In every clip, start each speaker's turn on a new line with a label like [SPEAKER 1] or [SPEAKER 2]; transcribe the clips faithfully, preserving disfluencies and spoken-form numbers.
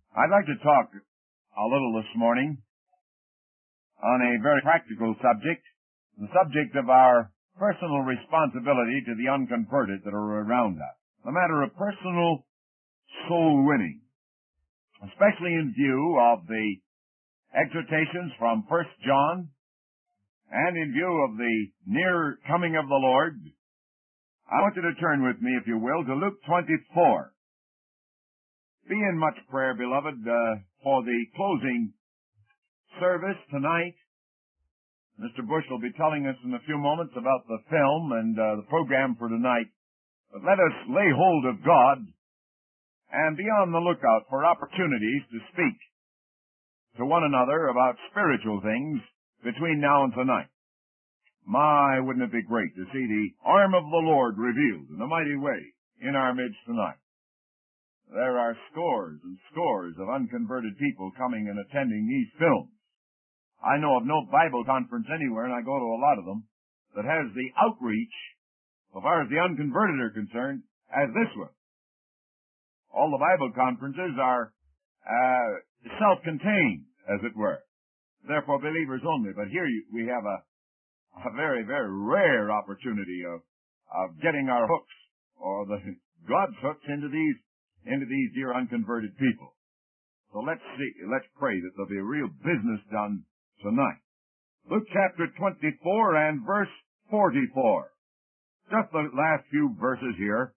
[SPEAKER 1] I'd like to talk a little this morning on a very practical subject, the subject of our personal responsibility to the unconverted that are around us. The matter of personal soul winning, especially in view of the exhortations from First John and in view of the near coming of the Lord. I want you to turn with me, if you will, to Luke twenty-four. Be in much prayer, beloved, uh, for the closing service tonight. Mister Bush will be telling us in a few moments about the film and uh, the program for tonight. But let us lay hold of God and be on the lookout for opportunities to speak to one another about spiritual things between now and tonight. My, wouldn't it be great to see the arm of the Lord revealed in a mighty way in our midst tonight. There are scores and scores of unconverted people coming and attending these films. I know of no Bible conference anywhere, and I go to a lot of them, that has the outreach, so far as the unconverted are concerned, as this one. All the Bible conferences are uh, self-contained, as it were. Therefore, believers only. But here you, we have a, a very, very rare opportunity of, of getting our hooks, or the God's hooks, into these into these dear unconverted people. So let's see, let's pray that there'll be a real business done tonight. Luke chapter twenty-four and verse forty-four. Just the last few verses here.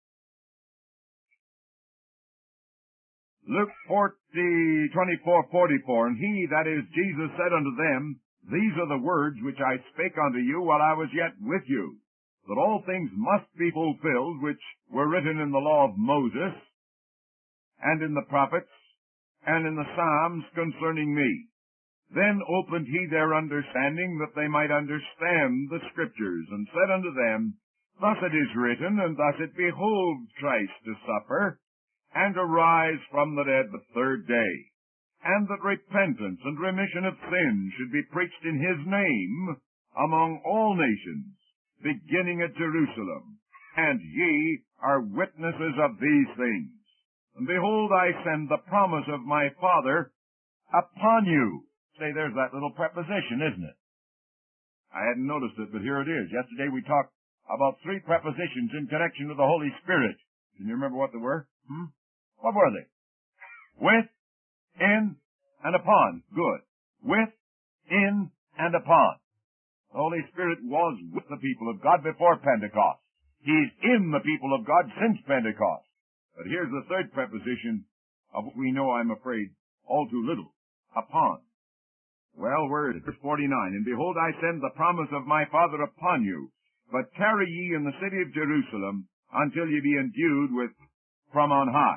[SPEAKER 1] Luke forty, twenty-four, forty-four. And he, that is Jesus, said unto them, These are the words which I spake unto you while I was yet with you, that all things must be fulfilled which were written in the law of Moses, and in the prophets, and in the Psalms concerning me. Then opened he their understanding, that they might understand the Scriptures, and said unto them, Thus it is written, and thus it behoved Christ to suffer, and arise from the dead the third day, and that repentance and remission of sins should be preached in his name among all nations, beginning at Jerusalem. And ye are witnesses of these things. And behold, I send the promise of my Father upon you. Say, there's that little preposition, isn't it? I hadn't noticed it, but here it is. Yesterday we talked about three prepositions in connection with the Holy Spirit. Can you remember what they were? Hmm? What were they? With, in, and upon. Good. With, in, and upon. The Holy Spirit was with the people of God before Pentecost. He's in the people of God since Pentecost. But here's the third preposition of what we know, I'm afraid, all too little. Upon. Well, where is it? Verse forty-nine. And behold, I send the promise of my Father upon you, but tarry ye in the city of Jerusalem until ye be endued with from on high.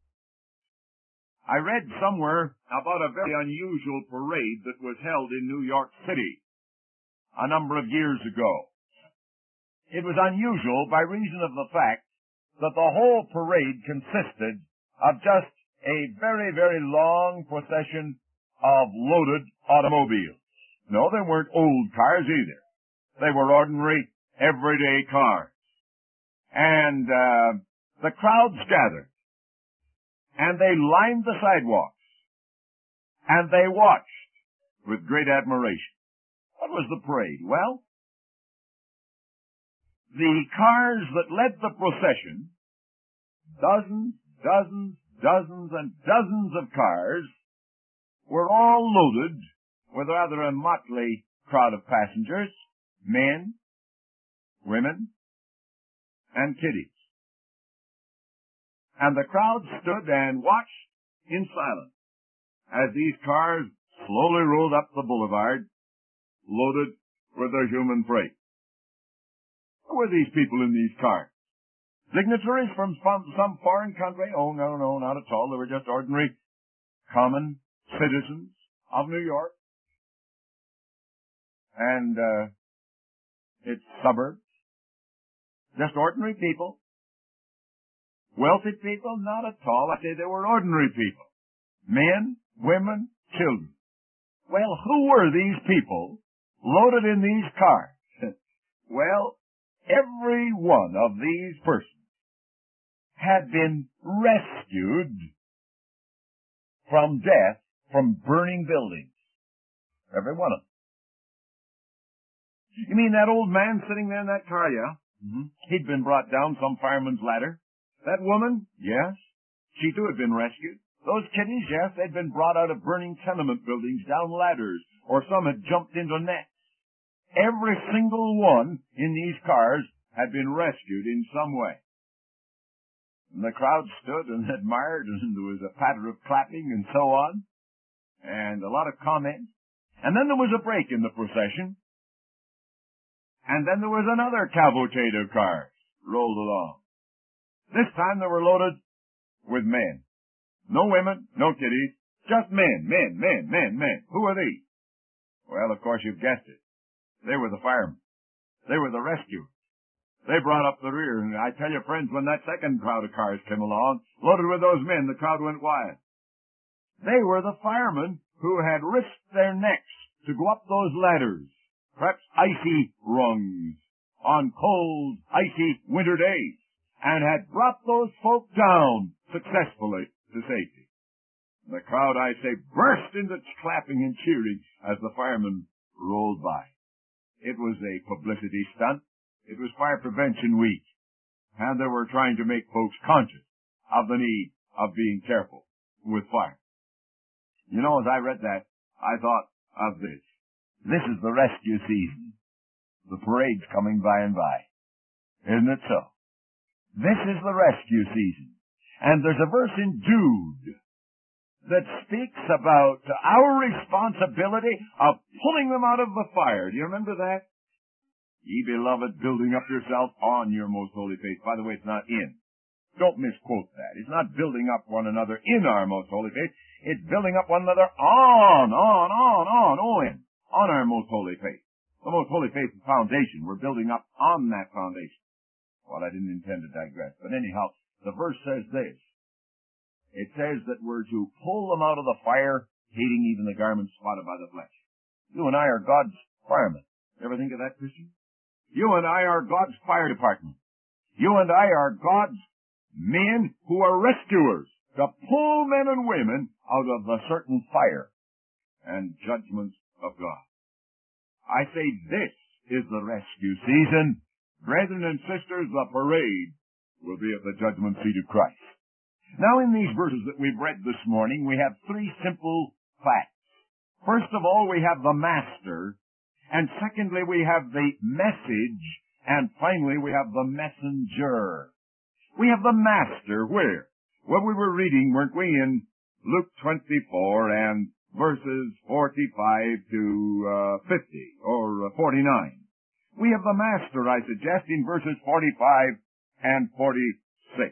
[SPEAKER 1] I read somewhere about a very unusual parade that was held in New York City a number of years ago. It was unusual by reason of the fact that the whole parade consisted of just a very, very long procession of loaded automobiles. No, they weren't old cars either. They were ordinary, everyday cars. And uh, the crowds gathered, and they lined the sidewalks, and they watched with great admiration. What was the parade? Well, the cars that led the procession, dozens, dozens, dozens, and dozens of cars, were all loaded with rather a motley crowd of passengers, men, women, and kiddies. And the crowd stood and watched in silence as these cars slowly rolled up the boulevard, loaded with their human freight. Who were these people in these cars? Dignitaries from some foreign country? Oh, no, no, not at all. They were just ordinary, common citizens of New York and uh, its suburbs. Just ordinary people. Wealthy people? Not at all. I say they were ordinary people. Men, women, children. Well, who were these people loaded in these cars? Well, every one of these persons had been rescued from death from burning buildings. Every one of them. You mean that old man sitting there in that car, yeah? Mm-hmm. He'd been brought down some fireman's ladder. That woman? Yes. She too had been rescued. Those kiddies, yes, they'd been brought out of burning tenement buildings down ladders, or some had jumped into nets. Every single one in these cars had been rescued in some way. And the crowd stood and admired, and there was a patter of clapping and so on, and a lot of comments. And then there was a break in the procession, and then there was another cavalcade of cars rolled along. This time they were loaded with men. No women, no kiddies, just men, men, men, men, men. Who are these? Well, of course, you've guessed it. They were the firemen. They were the rescuers. They brought up the rear, and I tell you, friends, when that second crowd of cars came along, loaded with those men, the crowd went wild. They were the firemen who had risked their necks to go up those ladders, perhaps icy rungs, on cold, icy winter days, and had brought those folk down successfully to safety. The crowd, I say, burst into clapping and cheering as the firemen rolled by. It was a publicity stunt. It was Fire Prevention Week, and they were trying to make folks conscious of the need of being careful with fire. You know, as I read that, I thought of this. This is the rescue season. The parade's coming by and by. Isn't it so? This is the rescue season. And there's a verse in Jude that speaks about our responsibility of pulling them out of the fire. Do you remember that? Ye beloved, building up yourself on your most holy faith. By the way, it's not in. Don't misquote that. It's not building up one another in our most holy faith. It's building up one another on, on, on, on, on, on our most holy faith. The most holy faith is foundation. We're building up on that foundation. Well, I didn't intend to digress. But anyhow, the verse says this. It says that we're to pull them out of the fire, hating even the garments spotted by the flesh. You and I are God's firemen. You ever think of that, Christian? You and I are God's fire department. You and I are God's men who are rescuers to pull men and women out of the certain fire and judgments of God. I say this is the rescue season. Brethren and sisters, the parade will be at the judgment seat of Christ. Now, in these verses that we've read this morning, we have three simple facts. First of all, we have the master. And secondly, we have the message, and finally, we have the messenger. We have the master where? Well, we were reading, weren't we, in Luke twenty-four and verses forty-five to uh, fifty, or uh, forty-nine. We have the master, I suggest, in verses forty-five and forty-six.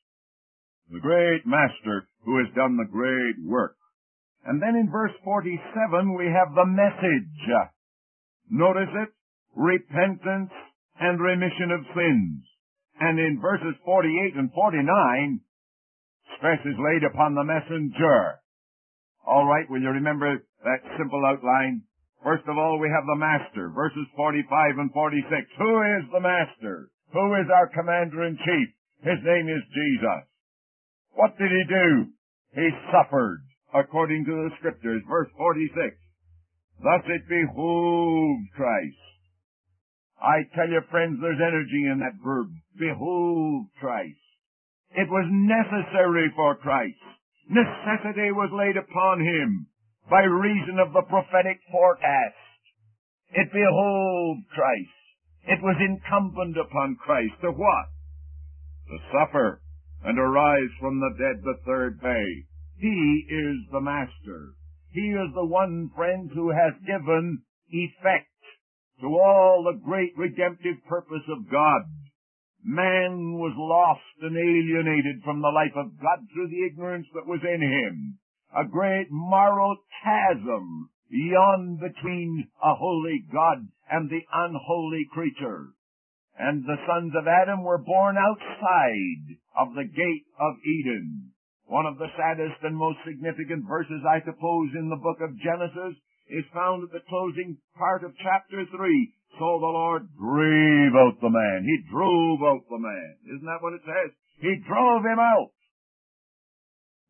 [SPEAKER 1] The great master who has done the great work. And then in verse forty-seven, we have the message. Notice it, repentance and remission of sins. And in verses forty-eight and forty-nine, stress is laid upon the messenger. All right, will you remember that simple outline? First of all, we have the master, verses forty-five and forty-six. Who is the master? Who is our commander-in-chief? His name is Jesus. What did he do? He suffered, according to the Scriptures, verse forty-six. Thus it behooved Christ. I tell you, friends, there's energy in that verb, behooved Christ. It was necessary for Christ. Necessity was laid upon him by reason of the prophetic forecast. It behooved Christ. It was incumbent upon Christ to what? To suffer and arise from the dead the third day. He is the master. He is the one, friend, who has given effect to all the great redemptive purpose of God. Man was lost and alienated from the life of God through the ignorance that was in him. A great moral chasm yawned between a holy God and the unholy creature. And the sons of Adam were born outside of the gate of Eden. One of the saddest and most significant verses, I suppose, in the book of Genesis is found at the closing part of chapter three. So the Lord drave out the man. He drove out the man. Isn't that what it says? He drove him out.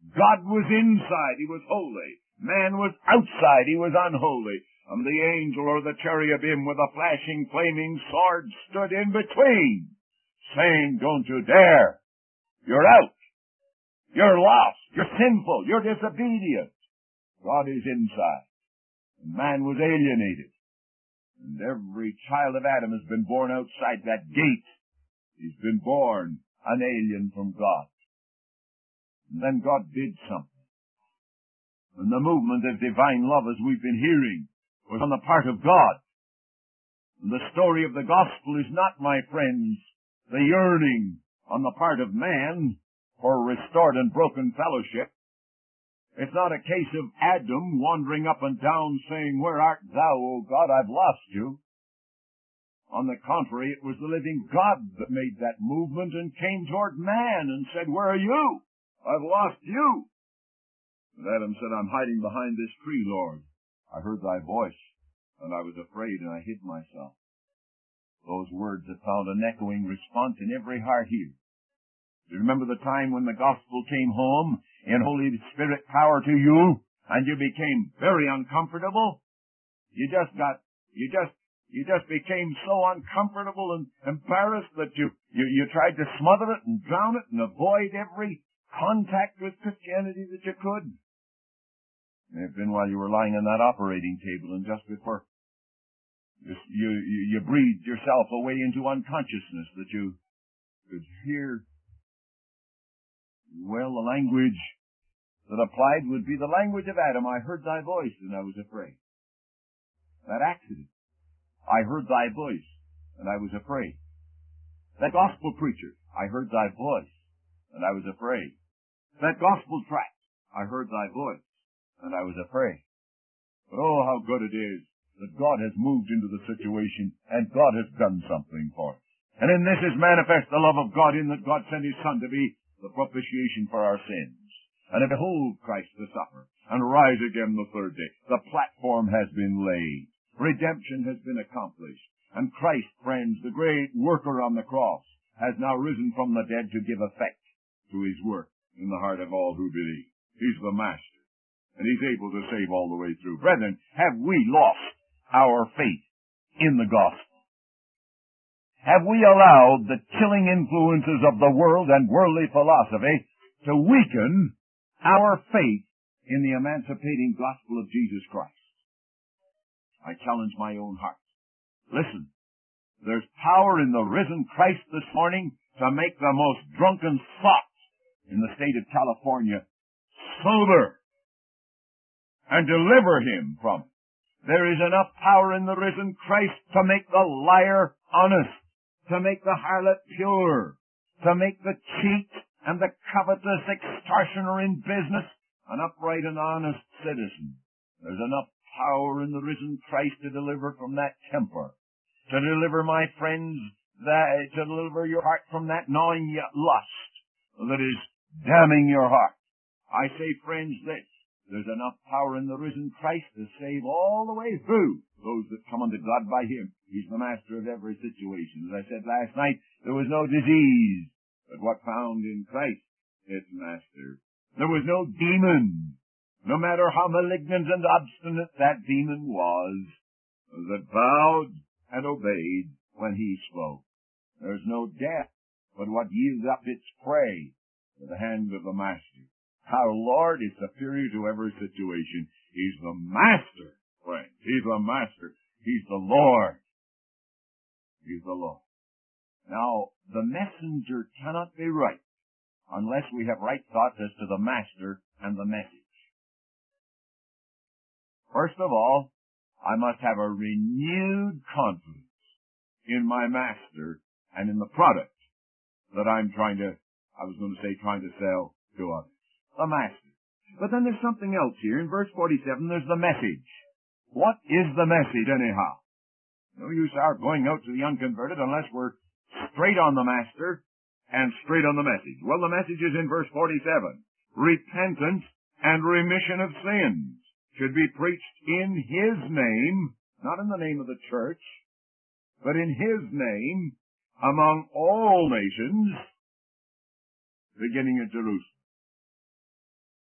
[SPEAKER 1] God was inside, he was holy. Man was outside, he was unholy. And the angel or the cherubim with a flashing, flaming sword stood in between, saying, don't you dare. You're out. You're lost. You're sinful. You're disobedient. God is inside. And man was alienated. And every child of Adam has been born outside that gate. He's been born an alien from God. And then God did something. And the movement of divine love, as we've been hearing, was on the part of God. And the story of the gospel is not, my friends, the yearning on the part of man for restored and broken fellowship. It's not a case of Adam wandering up and down saying, where art thou, O God, I've lost you. On the contrary, it was the living God that made that movement and came toward man and said, where are you? I've lost you. And Adam said, I'm hiding behind this tree, Lord. I heard thy voice, and I was afraid, and I hid myself. Those words have found an echoing response in every heart here. Do you remember the time when the gospel came home in Holy Spirit power to you, and you became very uncomfortable? You just got, you just, you just became so uncomfortable and embarrassed that you, you, you tried to smother it and drown it and avoid every contact with Christianity that you could. It may have been while you were lying on that operating table, and just before you, you, you breathed yourself away into unconsciousness that you could hear. Well, the language that applied would be the language of Adam. I heard thy voice, and I was afraid. That accident. I heard thy voice, and I was afraid. That gospel preacher. I heard thy voice, and I was afraid. That gospel tract. I heard thy voice, and I was afraid. But oh, how good it is that God has moved into the situation, and God has done something for us. And in this is manifest the love of God, in that God sent his Son to be the propitiation for our sins, and to behold Christ to suffer, and rise again the third day. The platform has been laid. Redemption has been accomplished. And Christ, friends, the great worker on the cross, has now risen from the dead to give effect to his work in the heart of all who believe. He's the Master, and he's able to save all the way through. Brethren, have we lost our faith in the gospel? Have we allowed the killing influences of the world and worldly philosophy to weaken our faith in the emancipating gospel of Jesus Christ? I challenge my own heart. Listen, there's power in the risen Christ this morning to make the most drunken sot in the state of California sober and deliver him from it. There is enough power in the risen Christ to make the liar honest, to make the harlot pure, to make the cheat and the covetous extortioner in business an upright and honest citizen. There's enough power in the risen Christ to deliver from that temper, to deliver, my friends, that, to deliver your heart from that gnawing lust that is damning your heart. I say, friends, this, there's enough power in the risen Christ to save all the way through those that come unto God by him. He's the master of every situation. As I said last night, there was no disease but what found in Christ its master. There was no demon, no matter how malignant and obstinate that demon was, that bowed and obeyed when he spoke. There's no death but what yields up its prey to the hand of the master. Our Lord is superior to every situation. He's the master, friends. He's the master. He's the Lord. He's the Lord. Now, the messenger cannot be right unless we have right thoughts as to the master and the message. First of all, I must have a renewed confidence in my master and in the product that I'm trying to, I was going to say trying to sell to others. The master. But then there's something else here. In verse forty-seven, there's the message. What is the message anyhow? No use our going out to the unconverted unless we're straight on the master and straight on the message. Well, the message is in verse forty-seven. Repentance and remission of sins should be preached in his name, not in the name of the church, but in his name among all nations, beginning at Jerusalem.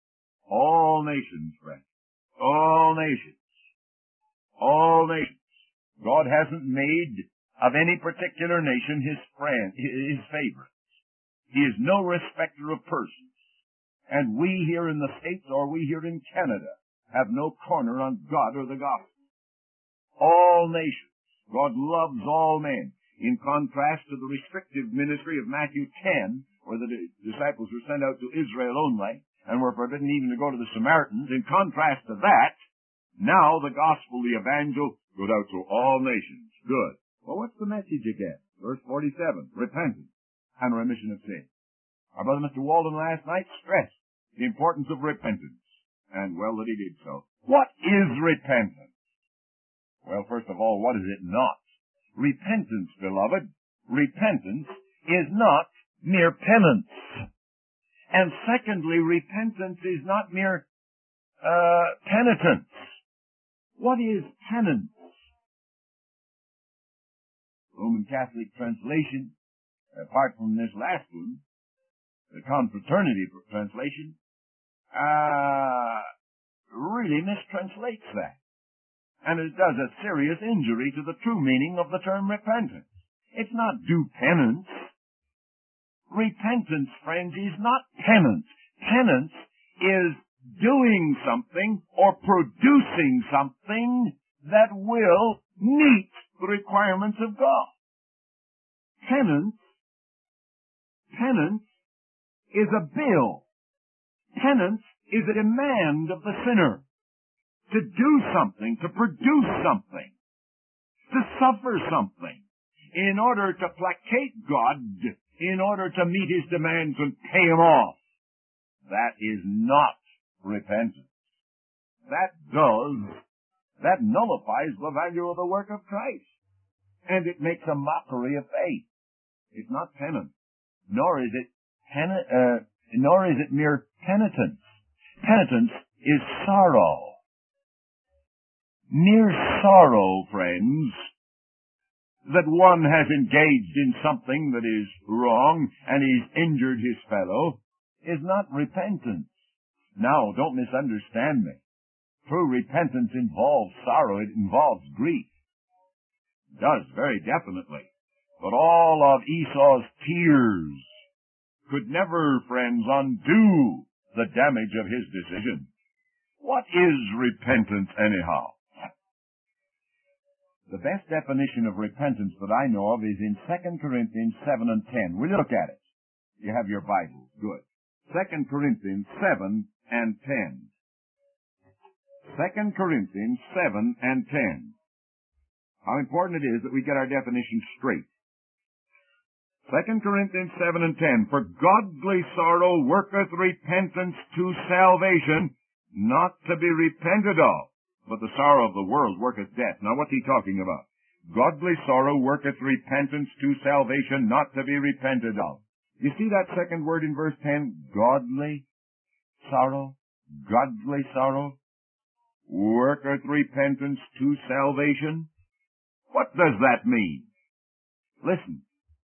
[SPEAKER 1] All nations, friends. All nations. All nations. God hasn't made of any particular nation his friend, his favorite. He is no respecter of persons. And we here in the States, or we here in Canada, have no corner on God or the gospel. All nations. God loves all men. In contrast to the restrictive ministry of Matthew ten, where the disciples were sent out to Israel only, and were forbidden even to go to the Samaritans, in contrast to that, now the gospel, the evangel, goes out to all nations. Good. Well, what's the message again? Verse forty-seven, repentance and remission of sin. Our brother Mister Walden last night stressed the importance of repentance, and well that he did so. What is repentance? Well, first of all, what is it not? Repentance, beloved, repentance is not mere penance. And secondly, repentance is not mere uh, penitence. What is penance? Roman Catholic translation, apart from this last one, the Confraternity translation, uh, really mistranslates that. And it does a serious injury to the true meaning of the term repentance. It's not do penance. Repentance, friends, is not penance. Penance is doing something or producing something that will meet the requirements of God. Penance, penance is a bill. Penance is a demand of the sinner to do something, to produce something, to suffer something in order to placate God, in order to meet his demands and pay him off. That is not repentance. That does, that nullifies the value of the work of Christ. And it makes a mockery of faith. It's not penance, nor is it pen, uh, nor is it mere penitence. Penitence is sorrow. Mere sorrow, friends, that one has engaged in something that is wrong and he's injured his fellow is not repentance. Now, don't misunderstand me. True repentance involves sorrow. It involves grief. It does, very definitely. But all of Esau's tears could never, friends, undo the damage of his decision. What is repentance, anyhow? The best definition of repentance that I know of is in Second Corinthians seven and ten. We'll look at it. You have your Bibles. Good. Second Corinthians seven and ten. Second Corinthians seven and ten. How important it is that we get our definition straight. Second Corinthians seven and ten. For godly sorrow worketh repentance to salvation, not to be repented of. But the sorrow of the world worketh death. Now what's he talking about? Godly sorrow worketh repentance to salvation, not to be repented of. You see that second word in verse ten? Godly sorrow. Godly sorrow worketh repentance to salvation. What does that mean? Listen.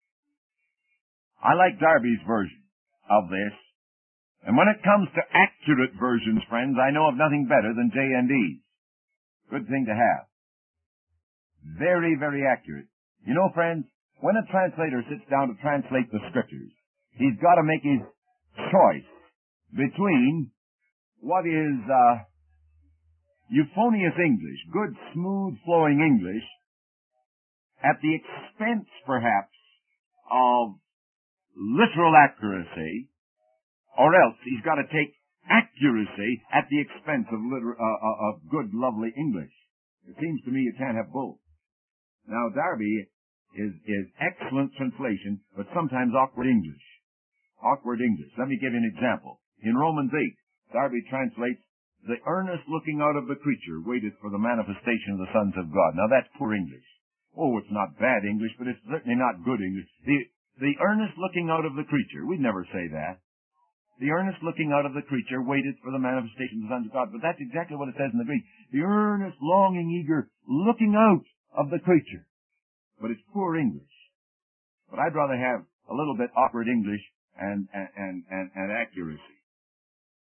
[SPEAKER 1] I like Darby's version of this. And when it comes to accurate versions, friends, I know of nothing better than J and E's. Good thing to have. Very, very accurate. You know, friends, when a translator sits down to translate the scriptures, he's got to make his choice between what is uh, euphonious English, good, smooth flowing English, at the expense, perhaps, of literal accuracy, or else he's got to take accuracy at the expense of, liter- uh, uh, of good, lovely English. It seems to me you can't have both. Now, Darby is, is excellent translation, but sometimes awkward English. Awkward English. Let me give you an example. In Romans eight, Darby translates, the earnest looking out of the creature waiteth for the manifestation of the sons of God. Now, that's poor English. Oh, it's not bad English, but it's certainly not good English. The, the earnest looking out of the creature. We'd never say that. The earnest looking out of the creature waited for the manifestation of the sons of God. But that's exactly what it says in the Greek. The earnest, longing, eager looking out of the creature. But it's poor English. But I'd rather have a little bit awkward English and, and, and, and accuracy.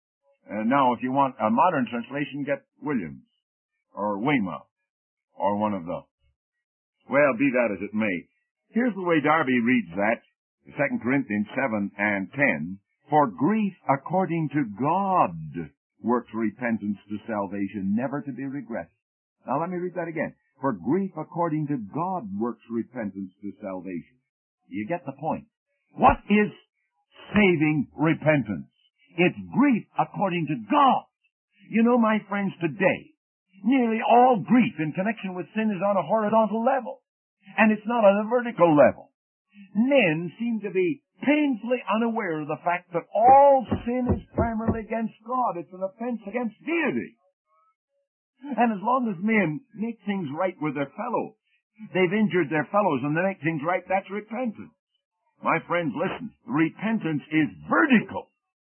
[SPEAKER 1] And now, if you want a modern translation, get Williams or Weymouth or one of those. Well, be that as it may. Here's the way Darby reads that, Second Corinthians seven and ten. For grief according to God works repentance to salvation, never to be regretted. Now let me read that again. For grief according to God works repentance to salvation. You get the point. What is saving repentance? It's grief according to God. You know, my friends, today, nearly all grief in connection with sin is on a horizontal level. And it's not on a vertical level. Men seem to be painfully unaware of the fact that all sin is primarily against God. It's an offense against deity. And as long as men make things right with their fellows, they've injured their fellows and they make things right, that's repentance. My friends, listen, repentance is vertical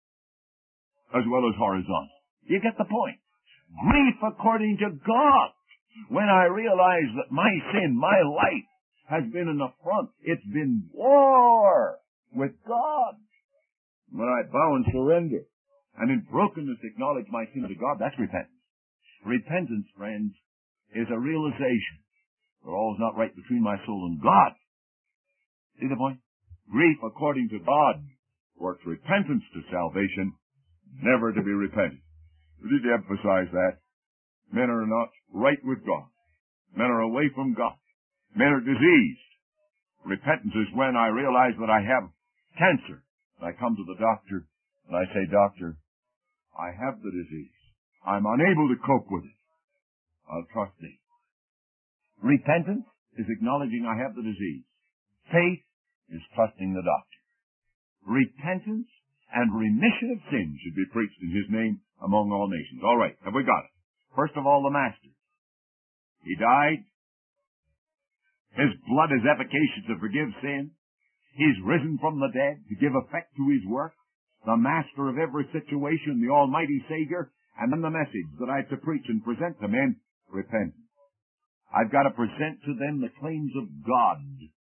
[SPEAKER 1] as well as horizontal. You get the point. Grief according to God. When I realize that my sin, my life, has been an affront, it's been war with God. When I bow and surrender, and in brokenness acknowledge my sin to God, that's repentance. Repentance, friends, is a realization that all is not right between my soul and God. See the point? Grief according to God works repentance to salvation, never to be repented. We need to emphasize that. Men are not right with God. Men are away from God. Men are diseased. Repentance is when I realize that I have cancer. I come to the doctor and I say, Doctor, I have the disease. I'm unable to cope with it. I'll trust thee. Repentance is acknowledging I have the disease. Faith is trusting the doctor. Repentance and remission of sin should be preached in his name among all nations. All right, have we got it? First of all, the Master. He died. His blood is efficacious to forgive sin. He's risen from the dead to give effect to his work. The Master of every situation, the Almighty Savior, and then the message that I have to preach and present to men, repentance. I've got to present to them the claims of God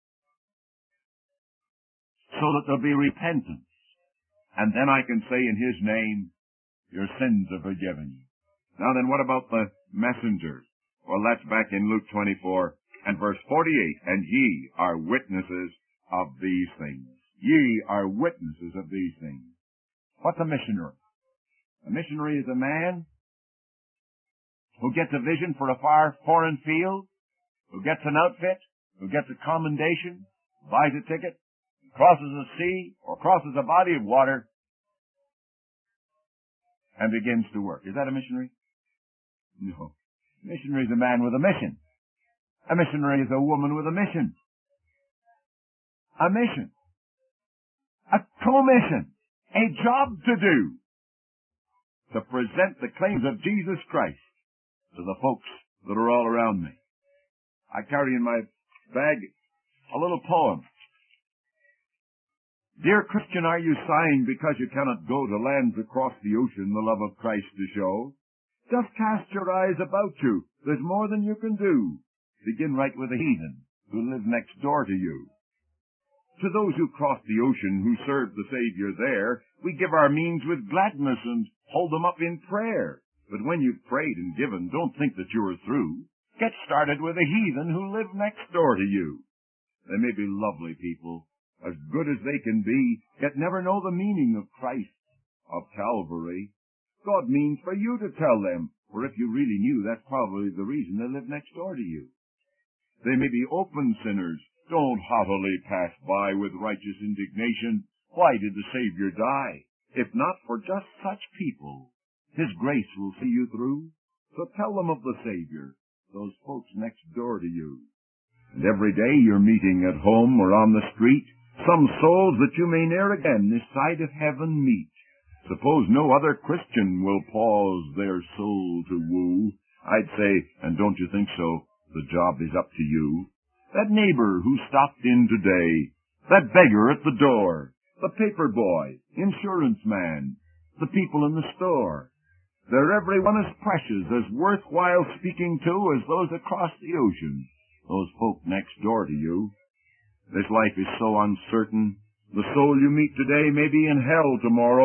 [SPEAKER 1] so that there'll be repentance. And then I can say in his name, your sins are forgiven you. Now then, what about the messengers? Well, that's back in Luke twenty-four and verse forty-eight. And ye are witnesses of these things. Ye are witnesses of these things. What's a missionary? A missionary is a man who gets a vision for a far foreign field, who gets an outfit, who gets a commendation, buys a ticket, crosses a sea or crosses a body of water, and begins to work. Is that a missionary? No. A missionary is a man with a mission. A missionary is a woman with a mission. A mission. A commission. A job to do. To present the claims of Jesus Christ to the folks that are all around me. I carry in my bag a little poem. Dear Christian, are you sighing because you cannot go to lands across the ocean the love of Christ to show? Just cast your eyes about you. There's more than you can do. Begin right with the heathen who live next door to you. To those who cross the ocean, who serve the Savior there, we give our means with gladness and hold them up in prayer. But when you've prayed and given, don't think that you are through. Get started with the heathen who live next door to you. They may be lovely people, as good as they can be, yet never know the meaning of Christ, of Calvary. God means for you to tell them, for if you really knew, that's probably the reason they live next door to you. They may be open sinners. Don't haughtily pass by with righteous indignation. Why did the Savior die? If not for just such people, His grace will see you through. So tell them of the Savior, those folks next door to you. And every day you're meeting at home or on the street some souls that you may ne'er again this side of heaven meet. Suppose no other Christian will pause their soul to woo. I'd say, and don't you think so, the job is up to you. That neighbor who stopped in today, that beggar at the door, the paper boy, insurance man, the people in the store. They're every one as precious, as worthwhile speaking to as those across the ocean, those folk next door to you. This life is so uncertain. The soul you meet today may be in hell tomorrow,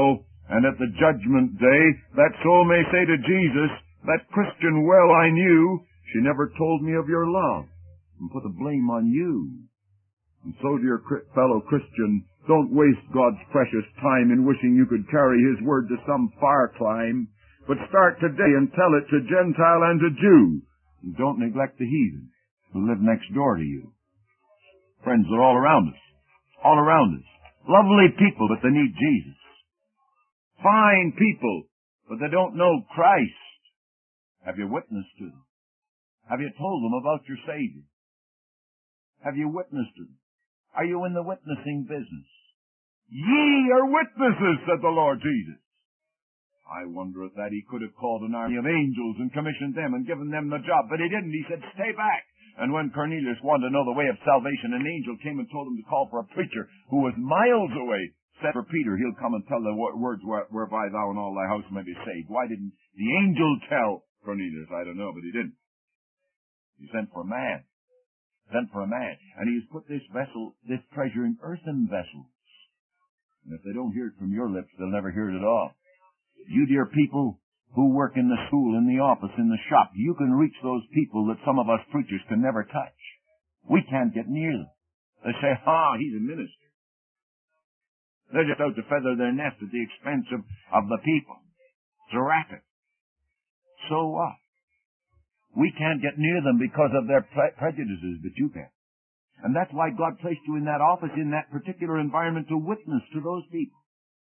[SPEAKER 1] And at the judgment day, that soul may say to Jesus, that Christian well I knew, she never told me of your love, and put the blame on you. And so, dear fellow Christian, don't waste God's precious time in wishing you could carry His word to some far clime, but start today and tell it to Gentile and to Jew. And don't neglect the heathen who live next door to you. Friends, they're all around us. All around us. Lovely people, but they need Jesus. Fine people, but they don't know Christ. Have you witnessed to them? Have you told them about your Savior? Have you witnessed to them? Are you in the witnessing business? Ye are witnesses, said the Lord Jesus. I wonder if that He could have called an army of angels and commissioned them and given them the job, but He didn't. He said, stay back. And when Cornelius wanted to know the way of salvation, an angel came and told him to call for a preacher who was miles away. Said for Peter, he'll come and tell the words whereby thou and all thy house may be saved. Why didn't the angel tell Cornelius? I don't know, but he didn't. He sent for a man. Sent for a man. And he's put this vessel, this treasure in earthen vessels. And if they don't hear it from your lips, they'll never hear it at all. You dear people who work in the school, in the office, in the shop, you can reach those people that some of us preachers can never touch. We can't get near them. They say, ah, he's a minister. They're just out to feather their nest at the expense of, of the people. It's a racket. So what? We can't get near them because of their pre- prejudices, but you can. And that's why God placed you in that office, in that particular environment, to witness to those people.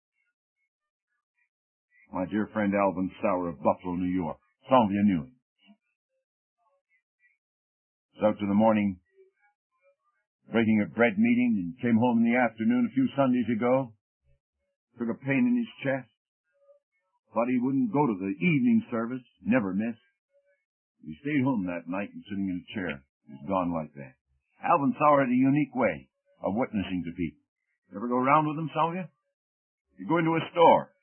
[SPEAKER 1] My dear friend Alvin Sauer of Buffalo, New York. Some of you knew him. Was out to the morning breaking a bread meeting and came home in the afternoon a few Sundays ago. Took a pain in his chest. Thought he wouldn't go to the evening service. Never missed. He stayed home that night and sitting in a chair. He's gone like that. Alvin Sauer had a unique way of witnessing to people. You ever go around with him, some of you? You go into a store.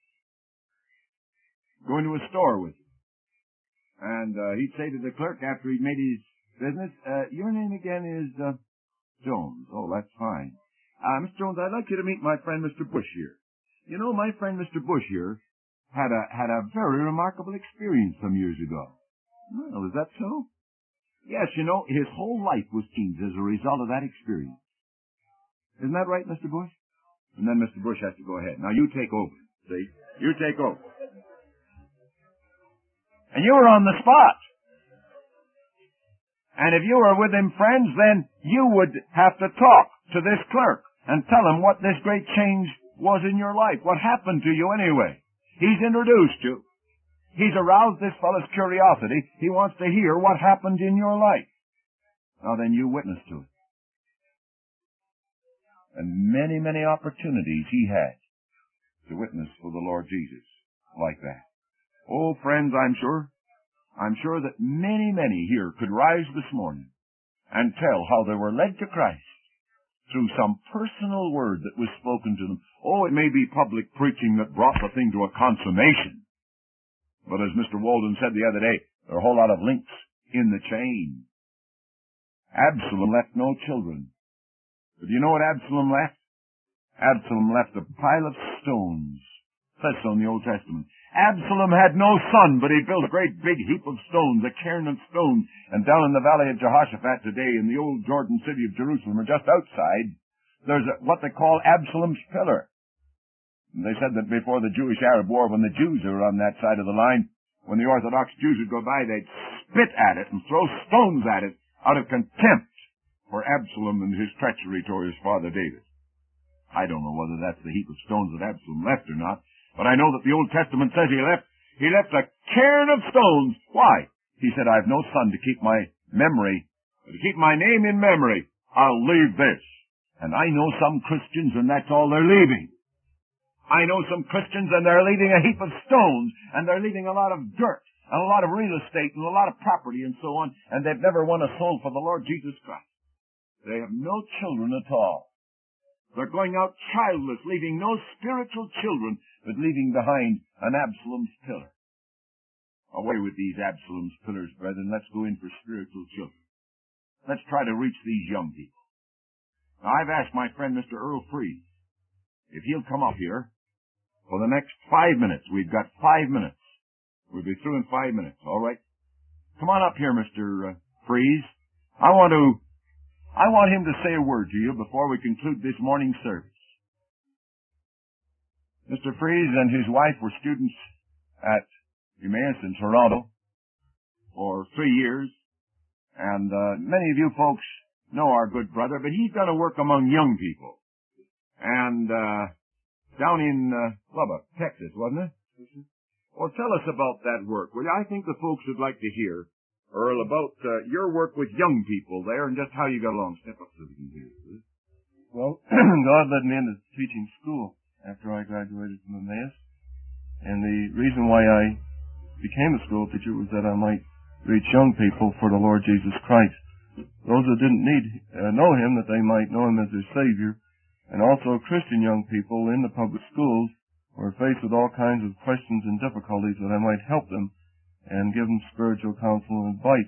[SPEAKER 1] Go into a store with him. And uh, he'd say to the clerk after he'd made his business, uh, your name again is uh, Jones. Oh, that's fine. Uh, Mister Jones, I'd like you to meet my friend Mister Bush here. You know, my friend Mister Bush here had a had a very remarkable experience some years ago. Well, is that so? Yes, you know, his whole life was changed as a result of that experience. Isn't that right, Mister Bush? And then Mister Bush has to go ahead. Now, you take over. See? You take over. And you were on the spot. And if you were with him, friends, then you would have to talk to this clerk and tell him what this great change was in your life. What happened to you anyway? He's introduced you. He's aroused this fellow's curiosity. He wants to hear what happened in your life. Now then, you witness to it. And many, many opportunities he had to witness for the Lord Jesus like that. Oh, friends, I'm sure, I'm sure that many, many here could rise this morning and tell how they were led to Christ through some personal word that was spoken to them. Oh, it may be public preaching that brought the thing to a consummation. But as Mister Walden said the other day, there are a whole lot of links in the chain. Absalom left no children. But do you know what Absalom left? Absalom left a pile of stones. It says so in the Old Testament. Absalom had no son, but he built a great big heap of stones, a cairn of stones. And down in the valley of Jehoshaphat today, in the old Jordan city of Jerusalem, or just outside, there's a, what they call Absalom's pillar. And they said that before the Jewish-Arab War, when the Jews were on that side of the line, when the Orthodox Jews would go by, they'd spit at it and throw stones at it out of contempt for Absalom and his treachery toward his father David. I don't know whether that's the heap of stones that Absalom left or not, but I know that the Old Testament says he left, he left a cairn of stones. Why? He said, I have no son to keep my memory, to keep my name in memory. I'll leave this. And I know some Christians, and that's all they're leaving. I know some Christians, and they're leaving a heap of stones, and they're leaving a lot of dirt, and a lot of real estate, and a lot of property, and so on, and they've never won a soul for the Lord Jesus Christ. They have no children at all. They're going out childless, leaving no spiritual children, but leaving behind an Absalom's pillar. Away with these Absalom's pillars, brethren. Let's go in for spiritual children. Let's try to reach these young people. Now, I've asked my friend Mister Earl Freed if he'll come up here for the next five minutes. We've got five minutes. We'll be through in five minutes, all right? Come on up here, Mister Uh, Freeze. I want to, I want him to say a word to you before we conclude this morning's service. Mister Freeze and his wife were students at Emmaus in Toronto for three years, and uh, many of you folks know our good brother, but he's done a work among young people. And uh, down in uh, Lubbock, Texas, wasn't it? Well, tell us about that work, will you? I think the folks would like to hear, Earl, about uh, your work with young people there and just how you got along. Step up so we can hear you.
[SPEAKER 2] Well, God led me into teaching school after I graduated from Emmaus. And the reason why I became a school teacher was that I might reach young people for the Lord Jesus Christ. Those that didn't need uh, know Him, that they might know Him as their Savior. And also Christian young people in the public schools who are faced with all kinds of questions and difficulties, that I might help them and give them spiritual counsel and advice.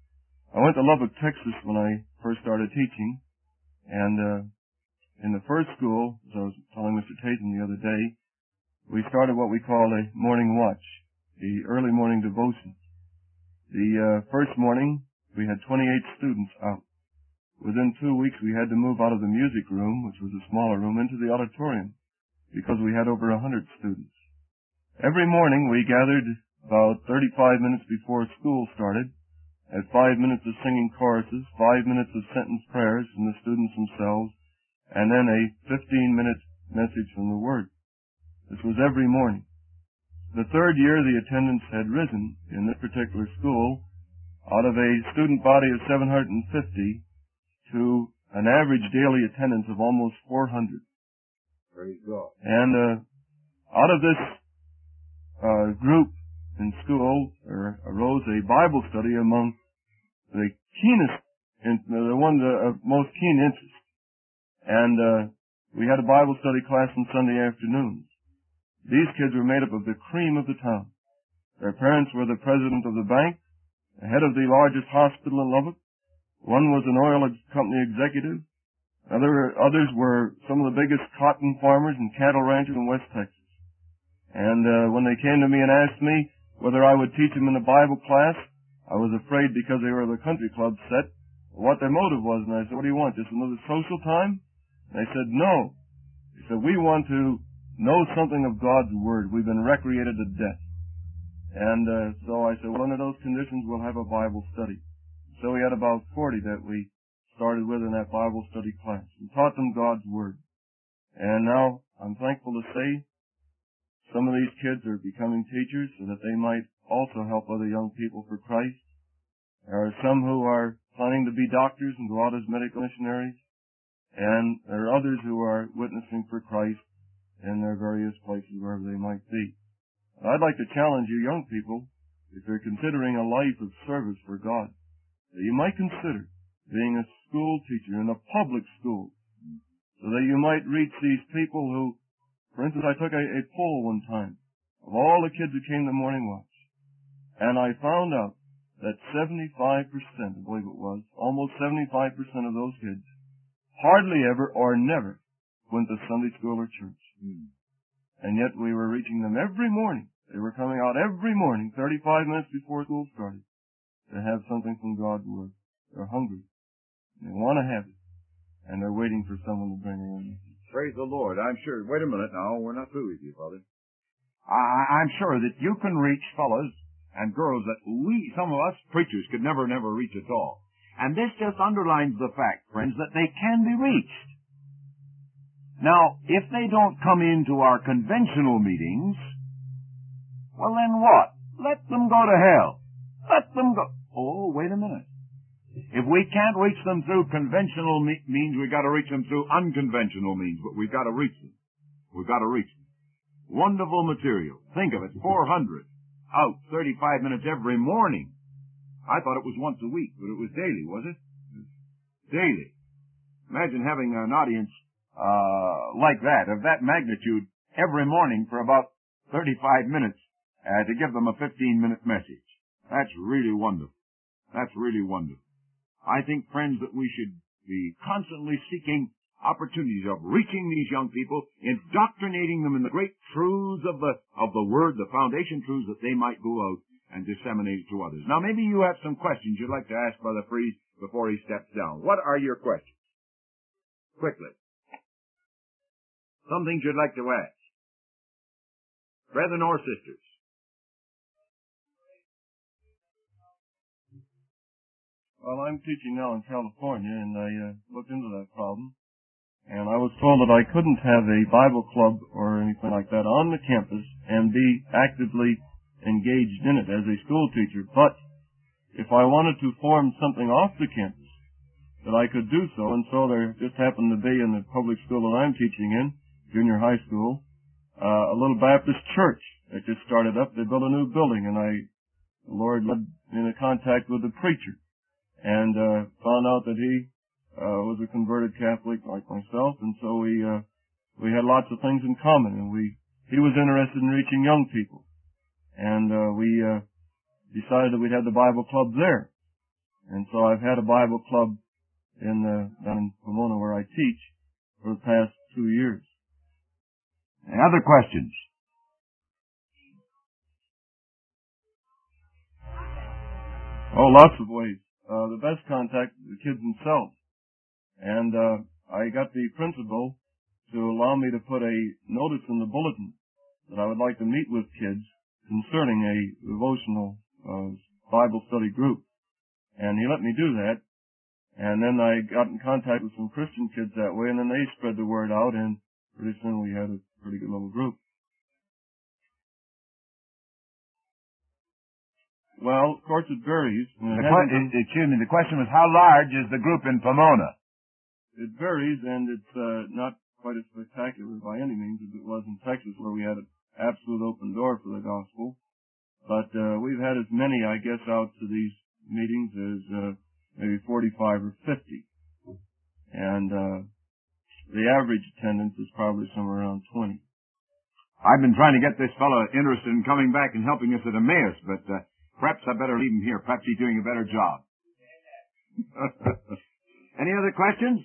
[SPEAKER 2] I went to Lubbock, Texas when I first started teaching. And uh, in the first school, as I was telling Mister Tatum the other day, we started what we call a morning watch, the early morning devotion. The uh, first morning, we had twenty-eight students out. Within two weeks, we had to move out of the music room, which was a smaller room, into the auditorium, because we had over one hundred students. Every morning, we gathered about thirty-five minutes before school started, had five minutes of singing choruses, five minutes of sentence prayers from the students themselves, and then a fifteen-minute message from the Word. This was every morning. The third year, the attendance had risen in this particular school out of a student body of seven hundred fifty to an average daily attendance of almost four hundred.
[SPEAKER 1] Praise God.
[SPEAKER 2] And uh, out of this uh, group in school er, arose a Bible study among the keenest, in, the ones of most keen interest. And uh, we had a Bible study class on Sunday afternoons. These kids were made up of the cream of the town. Their parents were the president of the bank, the head of the largest hospital in Lubbock. One was an oil company executive. Other, others were some of the biggest cotton farmers and cattle ranchers in West Texas. And uh, when they came to me and asked me whether I would teach them in the Bible class, I was afraid, because they were the country club set, what their motive was. And I said, what do you want, just another social time? And they said, no. They said, we want to know something of God's Word. We've been recreated to death. And uh, so I said, well, under those conditions, we'll have a Bible study. So we had about forty that we started with in that Bible study class and taught them God's Word. And now I'm thankful to say some of these kids are becoming teachers so that they might also help other young people for Christ. There are some who are planning to be doctors and go out as medical missionaries. And there are others who are witnessing for Christ in their various places, wherever they might be. I'd like to challenge you young people, if you're considering a life of service for God, that you might consider being a school teacher in a public school, so that you might reach these people who, for instance, I took a, a poll one time of all the kids who came to Morning Watch, and I found out that seventy-five percent, I believe it was, almost seventy-five percent of those kids hardly ever or never went to Sunday school or church. Mm. And yet we were reaching them every morning. They were coming out every morning, thirty-five minutes before school started, to have something from God's Word. They're hungry. They want to have it. And they're waiting for someone to bring it in.
[SPEAKER 1] Praise the Lord. I'm sure. Wait a minute now. We're not through with you, Father. I, I'm sure that you can reach fellows and girls that we, some of us preachers, could never, never reach at all. And this just underlines the fact, friends, that they can be reached. Now, if they don't come into our conventional meetings, well then what? Let them go to hell. Let them go. Oh, wait a minute. If we can't reach them through conventional me- means, we've got to reach them through unconventional means, but we've got to reach them. We've got to reach them. Wonderful material. Think of it, four hundred out, thirty-five minutes every morning. I thought it was once a week, but it was daily, was it? Daily. Imagine having an audience uh like that, of that magnitude, every morning for about thirty-five minutes uh, to give them a fifteen-minute message. That's really wonderful. That's really wonderful. I think, friends, that we should be constantly seeking opportunities of reaching these young people, indoctrinating them in the great truths of the, of the Word, the foundation truths, that they might go out and disseminate it to others. Now, maybe you have some questions you'd like to ask Brother Fries before he steps down. What are your questions? Quickly. Some things you'd like to ask. Brethren or sisters?
[SPEAKER 2] Well, I'm teaching now in California, and I uh, looked into that problem. And I was told that I couldn't have a Bible club or anything like that on the campus and be actively engaged in it as a school teacher. But if I wanted to form something off the campus, that I could do so. And so there just happened to be in the public school that I'm teaching in, junior high school, uh, a little Baptist church that just started up. They built a new building, and I, the Lord led me into contact with the preacher and uh, found out that he Uh, was a converted Catholic like myself, and so we uh, we had lots of things in common. And we he was interested in reaching young people, and uh, we uh, decided that we'd have the Bible club there. And so I've had a Bible club in uh, down in Pomona where I teach for the past two years.
[SPEAKER 1] Any other questions?
[SPEAKER 2] Oh, lots of ways. Uh, the best contact is the kids themselves. And uh, I got the principal to allow me to put a notice in the bulletin that I would like to meet with kids concerning a devotional uh, Bible study group. And he let me do that. And then I got in contact with some Christian kids that way, and then they spread the word out, and pretty soon we had a pretty good little group. Well, of course it varies.
[SPEAKER 1] The que- excuse me, the question was, how large is the group in Pomona?
[SPEAKER 2] It varies, and it's uh, not quite as spectacular by any means as it was in Texas, where we had an absolute open door for the gospel. But uh, we've had as many, I guess, out to these meetings as uh, maybe forty-five or fifty. And uh, the average attendance is probably somewhere around twenty.
[SPEAKER 1] I've been trying to get this fellow interested in coming back and helping us at Emmaus, but uh, perhaps I better leave him here. Perhaps he's doing a better job. Any other questions?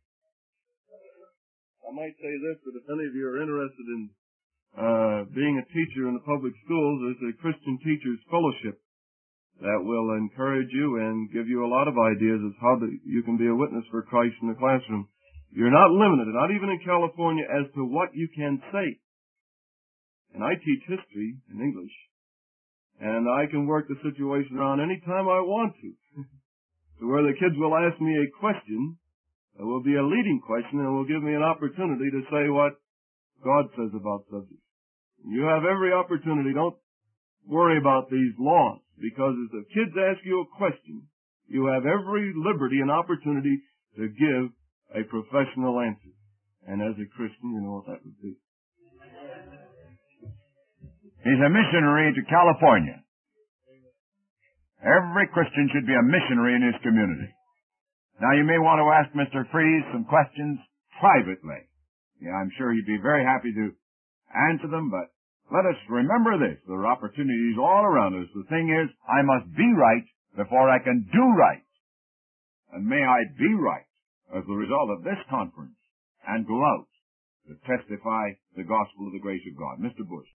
[SPEAKER 2] I might say this, that if any of you are interested in uh, being a teacher in the public schools, there's a Christian Teachers Fellowship that will encourage you and give you a lot of ideas as how the, you can be a witness for Christ in the classroom. You're not limited, not even in California, as to what you can say. And I teach history in English, and I can work the situation around any time I want to, to where the kids will ask me a question. It will be a leading question, and will give me an opportunity to say what God says about subjects. You have every opportunity. Don't worry about these laws, because if the kids ask you a question, you have every liberty and opportunity to give a professional answer. And as a Christian, you know what that would be.
[SPEAKER 1] He's a missionary to California. Every Christian should be a missionary in his community. Now, you may want to ask Mister Fries some questions privately. Yeah, I'm sure he'd be very happy to answer them, but let us remember this. There are opportunities all around us. The thing is, I must be right before I can do right. And may I be right as the result of this conference and go out to testify the gospel of the grace of God. Mister Bush.